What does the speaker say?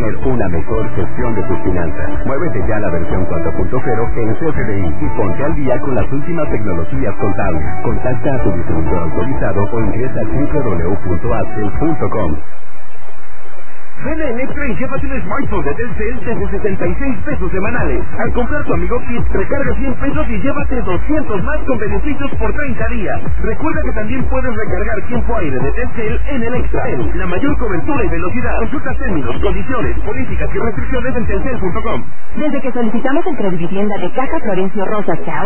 tener una mejor gestión de tus finanzas. Muévete ya a la versión 4.0 en CFDI y ponte al día con las últimas tecnologías contables. Contacta a tu distribuidor autorizado o ingresa a www.axel.com. Ven a Electra y llévate un smartphone de Telcel desde 76 pesos semanales. Al comprar tu Amigo Kit, recarga 100 pesos y llévate 200 más con beneficios por 30 días. Recuerda que también puedes recargar tiempo aire de Telcel en Electra. La mayor cobertura y velocidad. Consulta términos, condiciones, políticas y restricciones en telcel.com. Desde que solicitamos el Credivivienda de Caja Florencio Rosas,